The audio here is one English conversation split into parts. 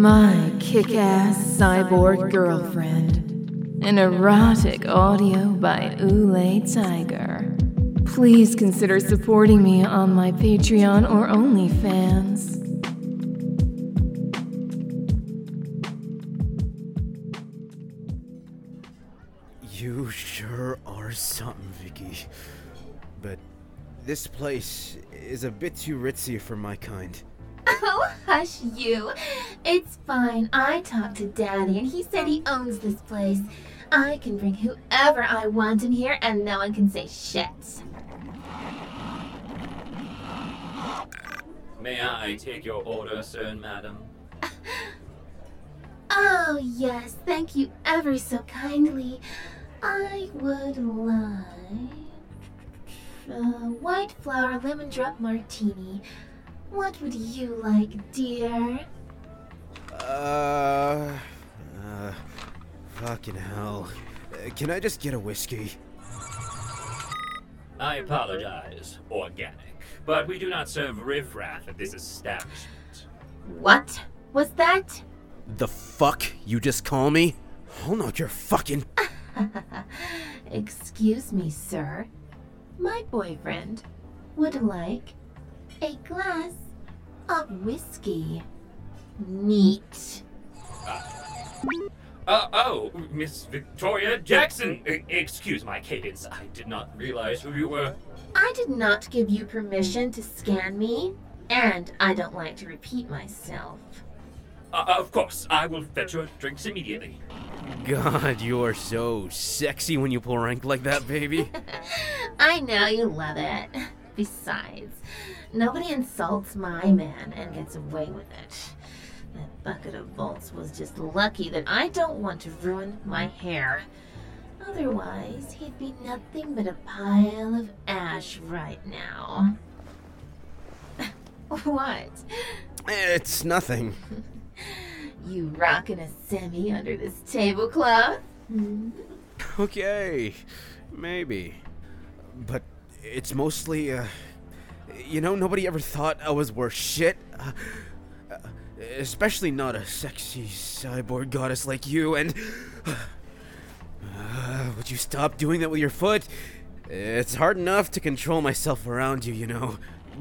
My kick-ass cyborg girlfriend. An erotic audio by Oolay Tiger. Please consider supporting me on my Patreon or OnlyFans. You sure are something, Vicky. But this place is a bit too ritzy for my kind. Oh, hush you. It's fine. I talked to Daddy and he said he owns this place. I can bring whoever I want in here and no one can say shit. May I take your order, sir and madam? Oh, yes. Thank you ever so kindly. I would like a white flower lemon drop martini. What would you like, dear? Fucking hell. Can I just get a whiskey? I apologize, organic, but we do not serve riffraff at this establishment. What was that? The fuck you just call me? I'll knock your fucking... Excuse me, sir. My boyfriend would like a glass of whiskey. Neat. Miss Victoria Jackson. Excuse my cadence. I did not realize who you were. I did not give you permission to scan me, and I don't like to repeat myself. Of course, I will fetch your drinks immediately. God, you are so sexy when you pull rank like that, baby. I know you love it. Besides, nobody insults my man and gets away with it. That bucket of bolts was just lucky that I don't want to ruin my hair. Otherwise, he'd be nothing but a pile of ash right now. What? It's nothing. You rocking a semi under this tablecloth? Okay, maybe. But it's mostly, nobody ever thought I was worth shit. Especially not a sexy cyborg goddess like you, and... would you stop doing that with your foot? It's hard enough to control myself around you, you know.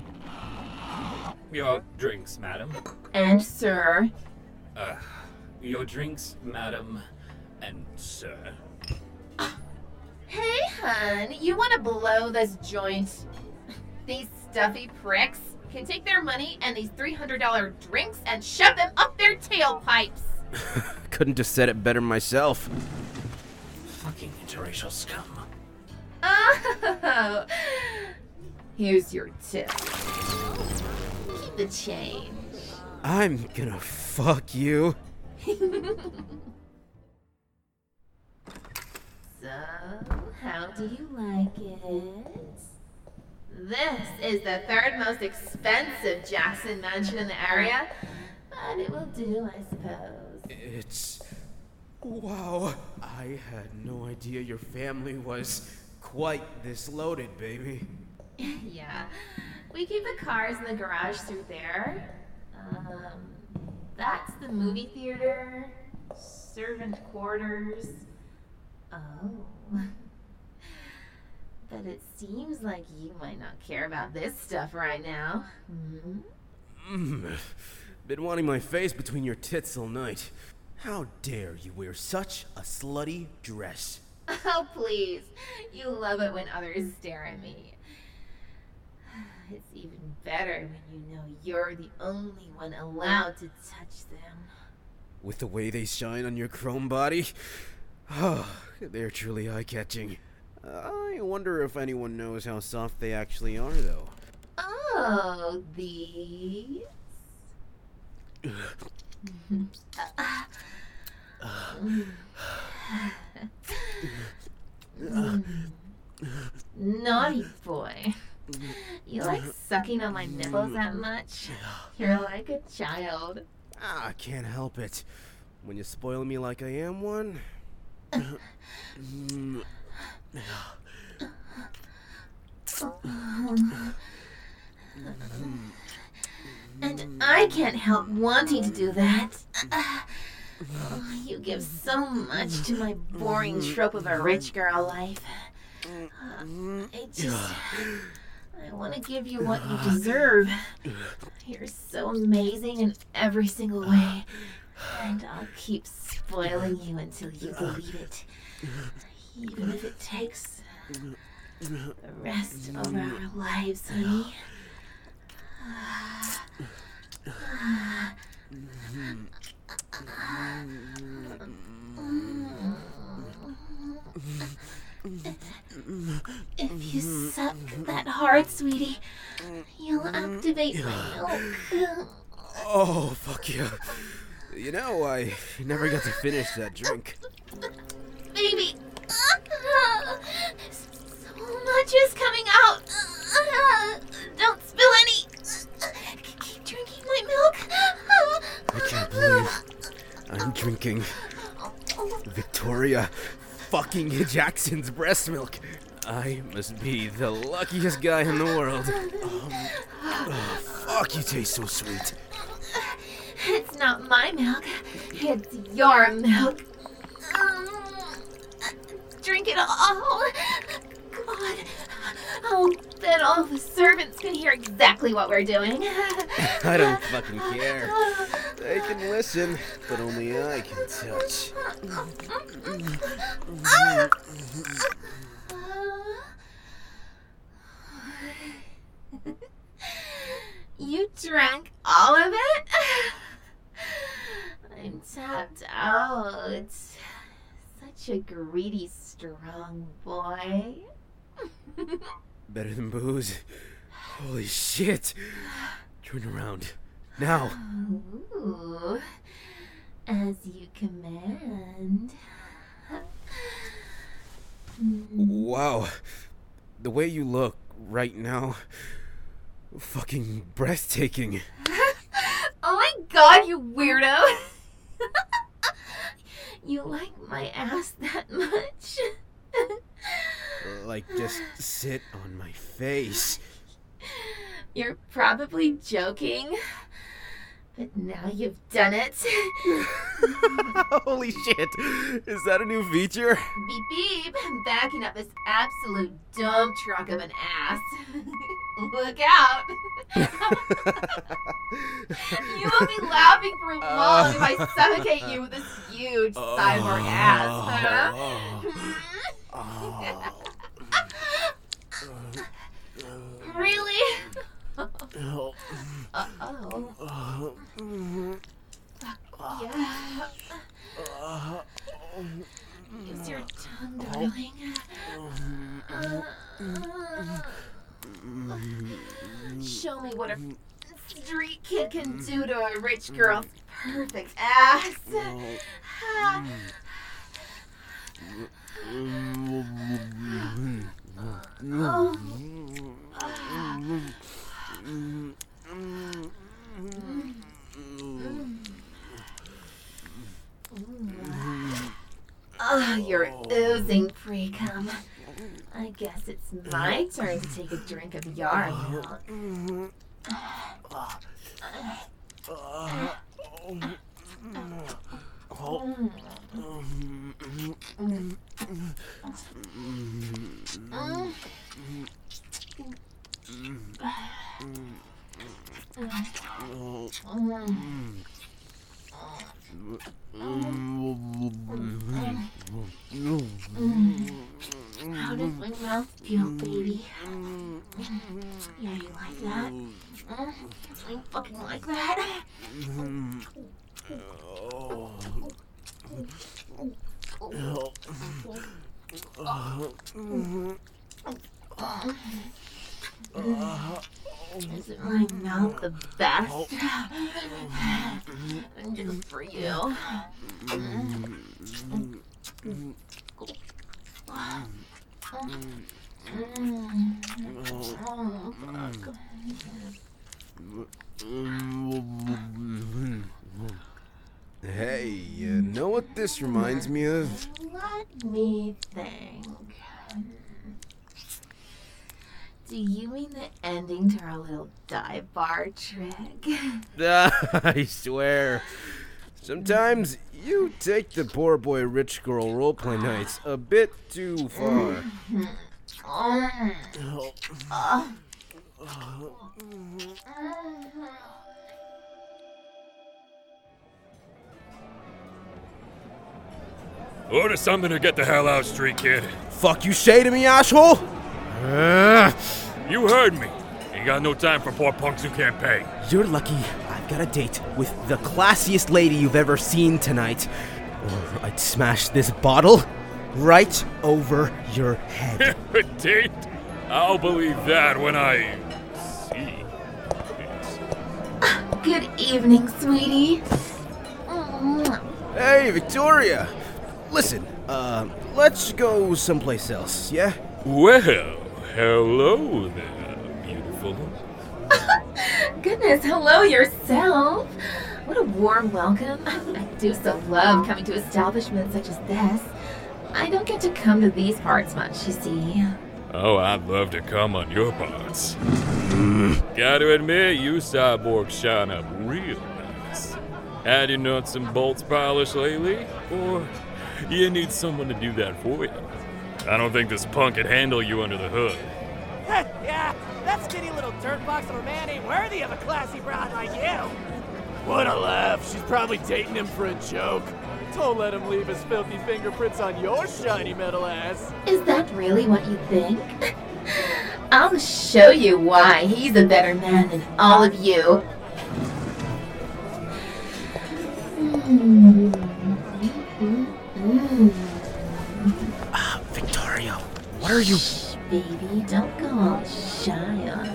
Your drinks, madam. And sir. Your drinks, madam, and sir. Hey, hun, you want to blow this joint? These stuffy pricks can take their money and these $300 drinks and shove them up their tailpipes. Couldn't have said it better myself. Fucking interracial scum. Oh, here's your tip. Keep the change. I'm gonna fuck you. So, how do you like it? This is the third most expensive Jackson mansion in the area, but it will do, I suppose. It's... Wow. I had no idea your family was quite this loaded, baby. Yeah, we keep the cars in the garage through there. That's the movie theater, servant quarters. Oh. But it seems like you might not care about this stuff right now. Been wanting my face between your tits all night. How dare you wear such a slutty dress? Oh, please. You love it when others stare at me. It's even better when you know you're the only one allowed to touch them. With the way they shine on your chrome body? Oh, they're truly eye-catching. I wonder if anyone knows how soft they actually are, though. Oh, these? Naughty boy. You like sucking on my nipples that much? You're like a child. I can't help it. When you spoil me like I am one... And I can't help wanting to do that. You give so much to my boring trope of a rich girl life. I want to give you what you deserve. You're so amazing in every single way. And I'll keep spoiling you until you believe it. Even if it takes the rest of our lives, honey. If you suck that hard, sweetie, you'll activate my milk. Oh, fuck yeah. You know, I never got to finish that drink. Baby, so much is coming out. Don't spill any. Keep drinking my milk. I can't believe I'm drinking Victoria fucking Jackson's breast milk. I must be the luckiest guy in the world. Fuck, you taste so sweet. It's not my milk. It's your milk. Drink it all. God. Oh, then all the servants can hear exactly what we're doing. I don't fucking care. They can listen, but only I can touch. You drank all of it? I'm tapped out. Such a greedy, strong boy. Better than booze. Holy shit. Turn around. Now. Ooh, as you command. Wow. The way you look right now. Fucking breathtaking. Oh my god, you weirdo! You like my ass that much? Like, just sit on my face. You're probably joking, but now you've done it. Holy shit. Is that a new feature? Beep beep, I'm backing up this absolute dump truck of an ass. Look out. You won't be laughing for long if I suffocate you with this huge cyborg ass, huh? Really? Uh-oh. Yeah. Use your tongue, darling. Show me what a street kid can do to a rich girl's perfect ass. Oh, you're oozing pre-cum. I guess it's my turn to take a drink of your milk. How does my mouth feel, baby? Yeah, you like that? You fucking like that? Isn't my mouth the best? Just for you. Hey, you know what this reminds me of? Let me think. Do you mean the pretending to our little dive bar trick? I swear. Sometimes you take the poor boy rich girl roleplay nights a bit too far. Order something to get the hell out, street kid. Fuck you say to me, asshole? You heard me. Ain't got no time for poor punks who can't pay. You're lucky I've got a date with the classiest lady you've ever seen tonight. Or I'd smash this bottle right over your head. A date? I'll believe that when I see it. Good evening, sweetie. Hey, Victoria. Listen, let's go someplace else, yeah? Well, hello there, beautiful. Goodness, hello yourself. What a warm welcome. I do so love coming to establishments such as this. I don't get to come to these parts much, you see. Oh, I'd love to come on your parts. Gotta admit, you cyborgs shine up real nice. Had your nuts and bolts polished lately? Or you need someone to do that for you? I don't think this punk could handle you under the hood. Yeah, that skinny little dirtbox of a man ain't worthy of a classy broad like you. What a laugh. She's probably dating him for a joke. Don't let him leave his filthy fingerprints on your shiny metal ass. Is that really what you think? I'll show you why he's a better man than all of you. Victoria, what are you... Shh, baby, don't go all shy on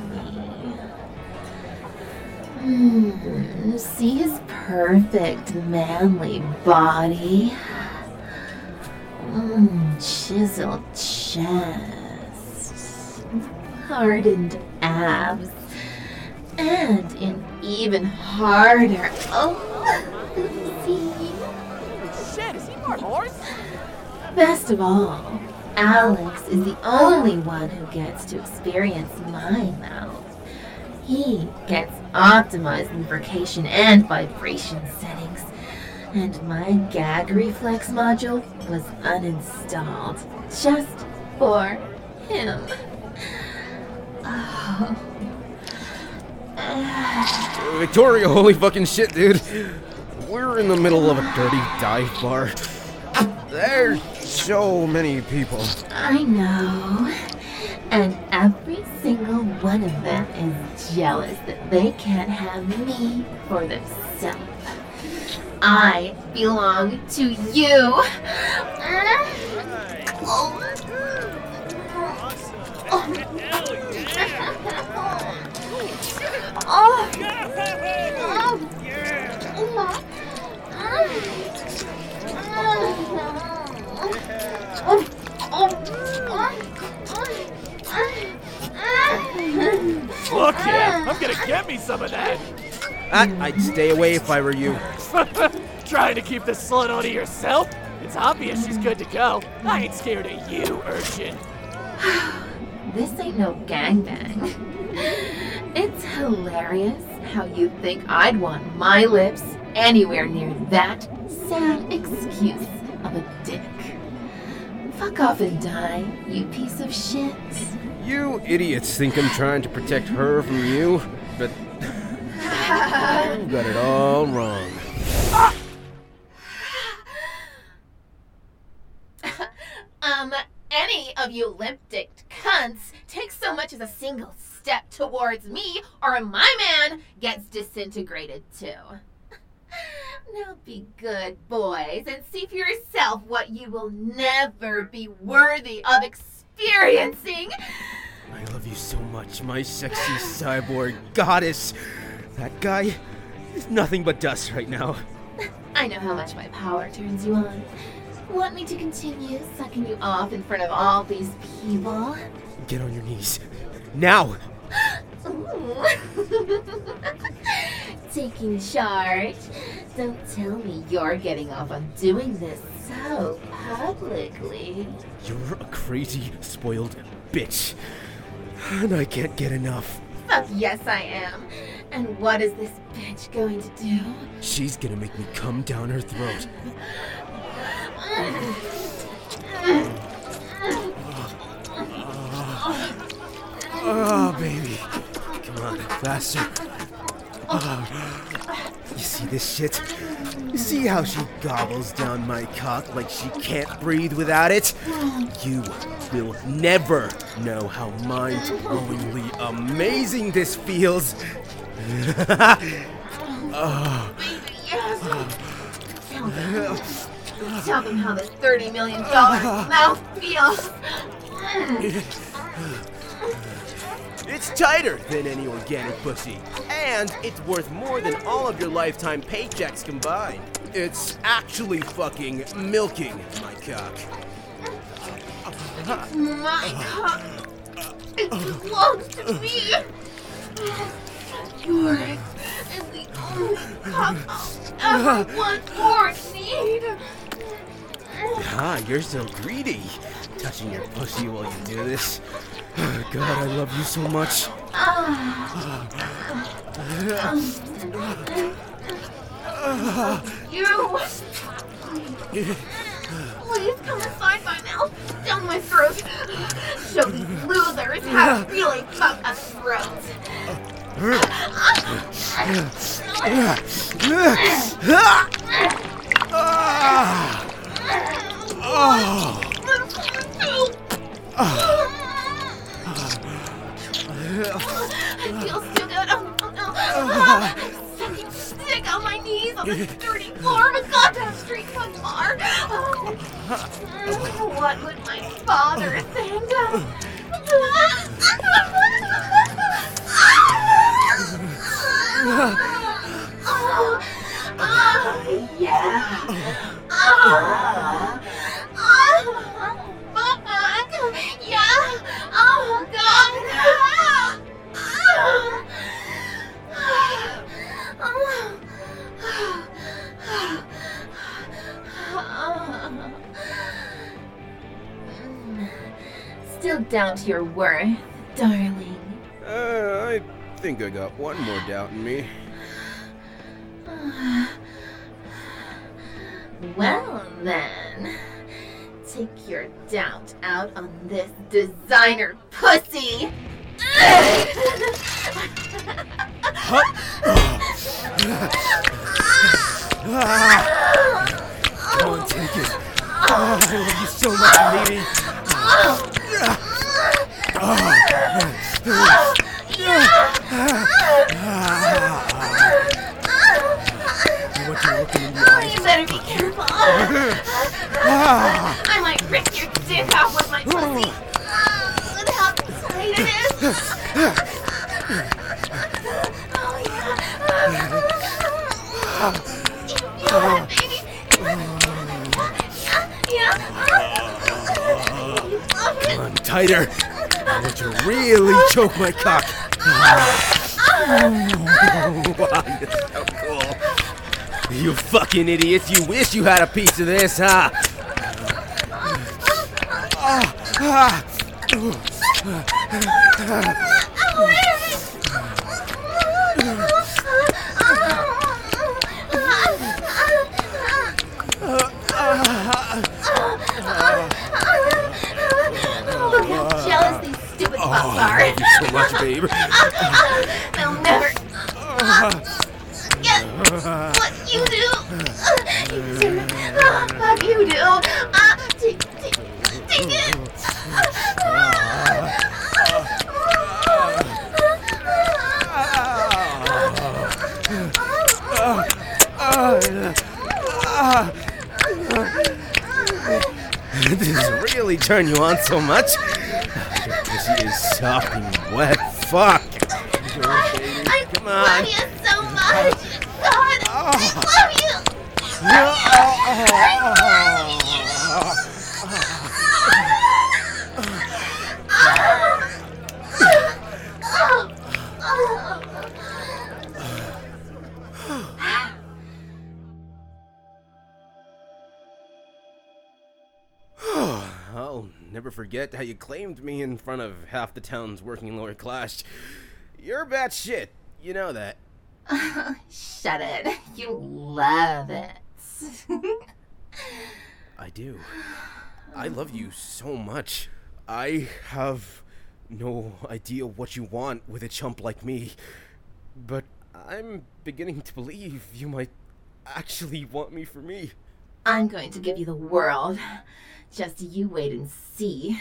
me. See his perfect manly body? Chiseled chest, hardened abs, and an even harder... Shit, is he part horse? Best of all, Alex is the only one who gets to experience my mouth. He gets optimized lubrication and vibration settings, and my gag reflex module was uninstalled just for him. Oh. Victoria, holy fucking shit, dude. We're in the middle of a dirty dive bar. There's so many people. I know. And every single one of them is jealous that they can't have me for themselves. I belong to you. Fuck yeah, I'm gonna get me some of that. I'd stay away if I were you. Trying to keep the slut onto yourself? It's obvious she's good to go. I ain't scared of you, urchin. This ain't no gangbang. It's hilarious how you think I'd want my lips anywhere near that sad excuse of a dick. Fuck off and die, you piece of shit. You idiots think I'm trying to protect her from you, but you got it all wrong. Any of you limp-dicked cunts take so much as a single step towards me, or my man gets disintegrated too. Now be good, boys, and see for yourself what you will never be worthy of experiencing. I love you so much, my sexy cyborg goddess. That guy is nothing but dust right now. I know how much my power turns you on. Want me to continue sucking you off in front of all these people? Get on your knees. Now! Taking charge. Don't tell me you're getting off on doing this so publicly. You're a crazy, spoiled bitch. And I can't get enough. Fuck yes, I am. And what is this bitch going to do? She's gonna make me come down her throat. Oh, baby. Come on, faster. You see this shit? You see how she gobbles down my cock like she can't breathe without it? You will never know how mind-blowingly amazing this feels. Tell them how this $30 million mouth feels. It's tighter than any organic pussy, and it's worth more than all of your lifetime paychecks combined. It's actually fucking milking my cock. My cock. It belongs to me. Yours is the only cock I'll ever want or need. Ah, you're so greedy. Touching your pussy while you do this. God, I love you so much. Please come inside my mouth, down my throat. Show these losers how to really fuck a throat. It feels so good. Oh no. I'm sucking sick on my knees on the dirty floor of a goddamn street food bar. What would my father think? Yeah. Yeah. Oh God. Still down to your worth, darling. I think I got one more doubt in me. Well then, take your doubt out on this designer pussy. Come on, take it. Oh, I love you so much, lady. You better be careful. I might rip your dick off with my pussy. Look how tight it is. Oh yeah, baby. Yeah. Come on, tighter. I want you to really choke my cock. Wow, you're so cool. You fucking idiots. You wish you had a piece of this, huh? Look how jealous these stupid fucks are. Thank you so much, babe. They'll never get what you do. Fuck you do. Take it. This really turn you on so much? Your pussy is soft and wet. Fuck. Come I on. love you so much. God, I love you. I'll never forget how you claimed me in front of half the town's working lower class. You're bad shit. You know that. Shut it. You love it. I do. I love you so much. I have no idea what you want with a chump like me, but I'm beginning to believe you might actually want me for me. I'm going to give you the world. Just you wait and see.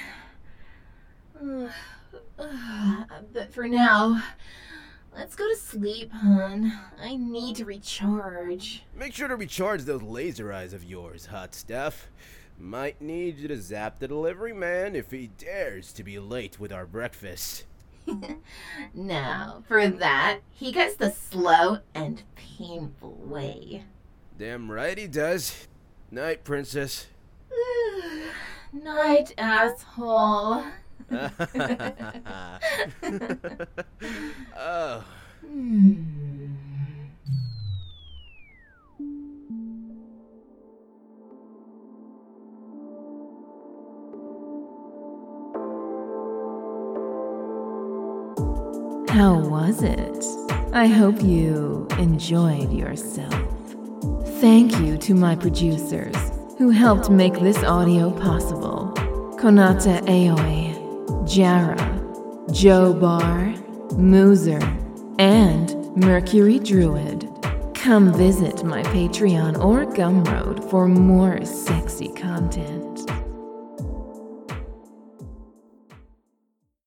But for now, let's go to sleep, hon. I need to recharge. Make sure to recharge those laser eyes of yours, hot stuff. Might need you to zap the delivery man if he dares to be late with our breakfast. Now, for that, he gets the slow and painful way. Damn right he does. Night, princess. Night, asshole. Oh. How was it? I hope you enjoyed yourself. Thank you to my producers who helped make this audio possible. Konata Aoi, Jara, Joe Barr, Moozer, and Mercury Druid. Come visit my Patreon or Gumroad for more sexy content.